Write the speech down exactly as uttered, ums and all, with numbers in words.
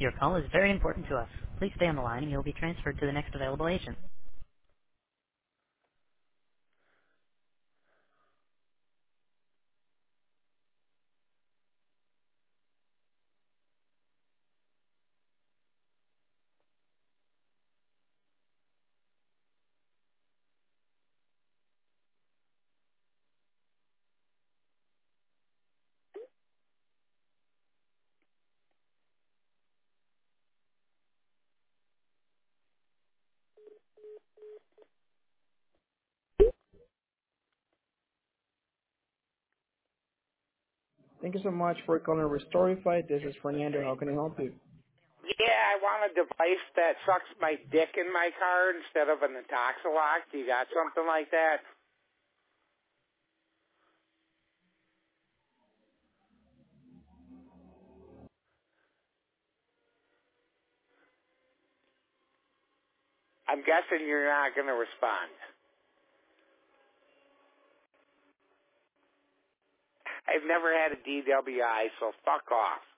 Your call is very important to us. Please stay on the line and you'll be transferred to the next available agent. Thank you so much for calling Restorify. This is Fernando. How can I help you? Yeah, I want a device that sucks my dick in my car instead of an Intoxilock. Do you got something like that? I'm guessing you're not going to respond. I've never had a D W I, so fuck off.